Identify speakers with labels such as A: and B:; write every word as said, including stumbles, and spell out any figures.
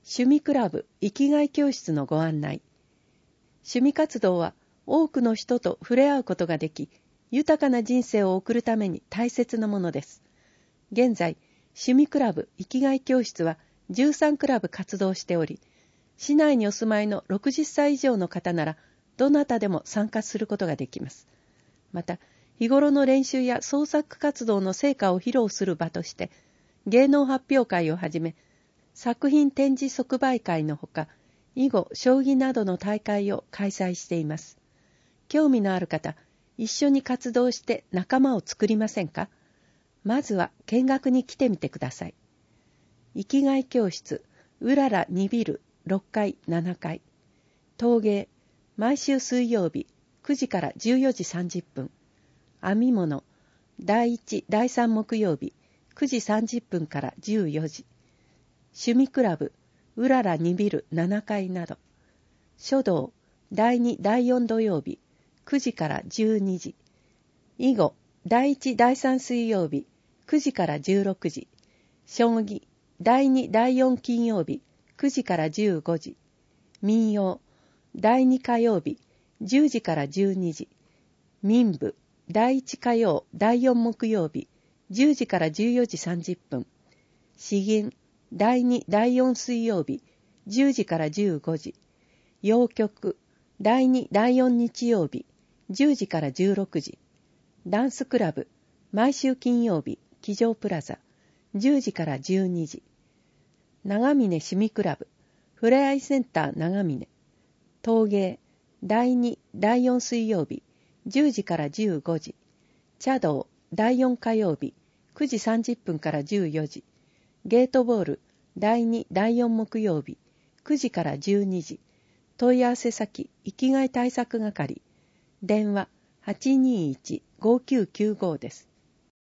A: 趣味クラブ生きがい教室のご案内。趣味活動は多くの人と触れ合うことができ、豊かな人生を送るために大切なものです。現在、趣味クラブ生きがい教室はじゅうさんクラブ活動しており、市内にお住まいのろくじゅっさい以上の方なら、どなたでも参加することができます。また、日頃の練習や創作活動の成果を披露する場として、芸能発表会をはじめ、作品展示即売会のほか、囲碁、将棋などの大会を開催しています。興味のある方、一緒に活動して仲間を作りませんか？まずは見学に来てみてください。生きがい教室、うららにビルろっかい、ななかい。陶芸、毎週水曜日、くじからじゅうよじさんじゅっぷん。編み物、だいいち、だいさん木曜日、くじさんじゅっぷんからじゅうよじ。趣味クラブ、うららにビルななかいなど。書道、だいに、だいよん土曜日、くじからじゅうにじ。囲碁、だいいち、だいさん水曜日、くじからじゅうろくじ。将棋、だいに、だいよん金曜日、くじからじゅうごじ。民謡、だいに火曜日、じゅうじからじゅうにじ。民舞、だいいち火曜、だいよん木曜日、じゅうじからじゅうよじさんじゅっぷん。詩吟、だいに、だいよん水曜日、じゅうじからじゅうごじ。謡曲、だいに、だいよん日曜日、じゅうじからじゅうろくじ。ダンスクラブ、毎週金曜日、机上プラザ、じゅうじからじゅうにじ。長峰趣味クラブ、ふれあいセンター長峰。陶芸、だいに、だいよん水曜日、じゅうじからじゅうごじ。茶道、だいよん火曜日、くじさんじゅっぷんからじゅうよじ。ゲートボール、だいに、だいよん木曜日、くじからじゅうにじ。問い合わせ先、生きがい対策係。電話、はちにーいち、ごきゅうきゅうごです。